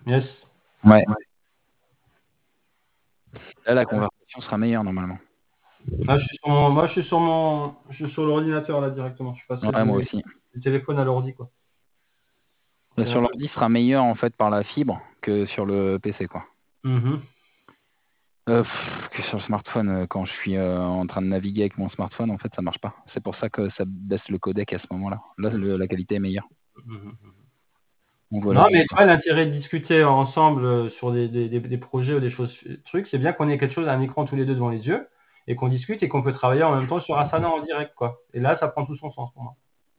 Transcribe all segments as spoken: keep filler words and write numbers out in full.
Yes. Ouais. Là, la conversation sera meilleure normalement. Ah, je suis sur mon, moi, je suis sur mon, je suis sur l'ordinateur là directement. Je suis passé Ouais, moi du, aussi. du téléphone à l'ordi quoi. Là, C'est sur un peu. l'ordi sera meilleur en fait par la fibre que sur le P C quoi. Mhm. Euh, pff, que sur le smartphone, euh, quand je suis euh, en train de naviguer avec mon smartphone, en fait, ça marche pas. C'est pour ça que ça baisse le codec à ce moment-là. Là, le- la qualité est meilleure. Mhm. Donc voilà Non, tout mais tu quoi. vois, l'intérêt de discuter ensemble euh, sur des, des, des, des projets ou des choses, trucs, c'est bien qu'on ait quelque chose, un écran tous les deux devant les yeux, et qu'on discute et qu'on peut travailler en même temps sur Asana en direct, quoi. Et là, ça prend tout son sens pour moi.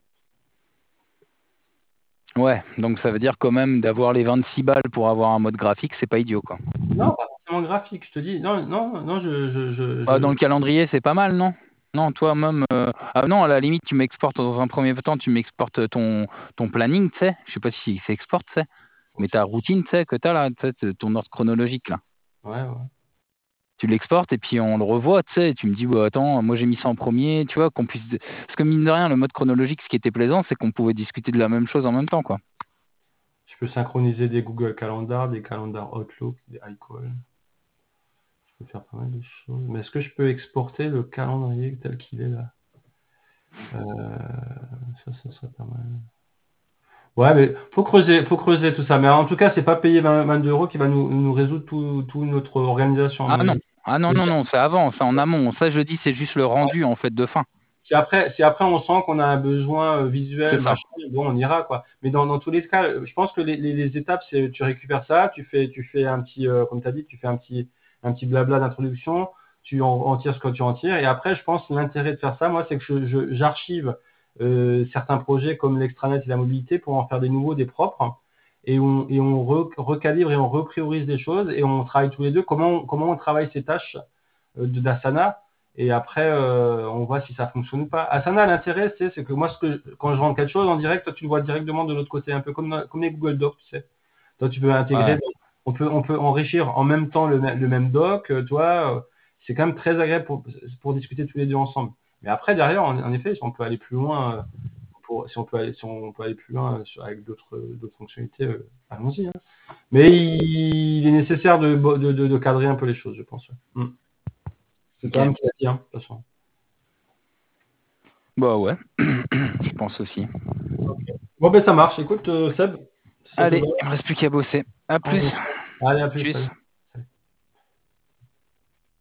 Ouais, donc ça veut dire quand même d'avoir les vingt-six balles pour avoir un mode graphique, c'est pas idiot quoi. Non, pas forcément graphique, je te dis. Non, non, non, je, je, je, Bah, je... dans le calendrier, c'est pas mal, non? Non, toi même. euh, Ah non, à la limite, tu m'exportes dans un premier temps, tu m'exportes ton, ton planning, tu sais. Je sais pas si c'est export, tu sais. Mais ta routine, tu sais, que tu as là, tu sais, ton ordre chronologique là. Ouais, ouais. Tu l'exportes et puis on le revoit, tu sais, et tu me dis, bah, attends, moi j'ai mis ça en premier, tu vois, qu'on puisse. Parce que mine de rien, le mode chronologique, ce qui était plaisant, c'est qu'on pouvait discuter de la même chose en même temps, quoi. Je peux synchroniser des Google Calendar, des Calendar Outlook, des iCall. Je peux faire pas mal de choses. Mais est-ce que je peux exporter le calendrier tel qu'il est là? Euh, ça, ça serait pas mal. Ouais, mais faut creuser, faut creuser tout ça. Mais en tout cas, c'est pas payer vingt, vingt-deux euros qui va nous, nous résoudre tout, tout notre organisation, à Ah mon non, avis. ah non, Mais non, si, non, c'est avant, c'est en amont. Ça, je dis, c'est juste le rendu, en fait, de fin. si après, si après on sent qu'on a un besoin euh, C'est visuel, ça. machin, bon, on ira, quoi. Mais dans, dans tous les cas, euh, je pense que les, les, les étapes, c'est tu récupères ça, tu fais, tu fais un petit, euh, comme tu as dit, tu fais un petit, un petit blabla d'introduction, tu en, en tires ce que tu en tires. Et après, je pense l'intérêt de faire ça, moi, c'est que je, je- j'archive euh, certains projets comme l'extranet et la mobilité pour en faire des nouveaux, des propres. Et on, et on re- recalibre et on repriorise des choses et on travaille tous les deux. Comment, comment on travaille ces tâches euh, de d'Asana et après euh, on voit si ça fonctionne ou pas. Asana, l'intérêt c'est c'est que moi ce que quand je rentre quelque chose en direct, toi tu le vois directement de l'autre côté, un peu comme dans- comme les Google Docs, tu sais. Toi tu peux intégrer, Ouais. on peut on peut enrichir en même temps le, même- le même doc, euh, toi, euh, c'est quand même très agréable pour pour discuter tous les deux ensemble. Mais après derrière en, en effet, si on peut aller plus loin, euh, pour, si on peut aller si on peut aller plus loin euh, sur- avec d'autres d'autres fonctionnalités, euh, allons-y, hein. Mais il, est nécessaire de, de, de, de cadrer un peu les choses, je pense. Ouais. Mm. C'est Ok. quand même petit, hein, de toute façon. Bah ouais, je pense aussi. Bon, ben ça marche. Écoute, euh, Seb, si ça te Allez, va, il me reste plus qu'à bosser. À on- plus. allez, à plus. Tchuss. Salut.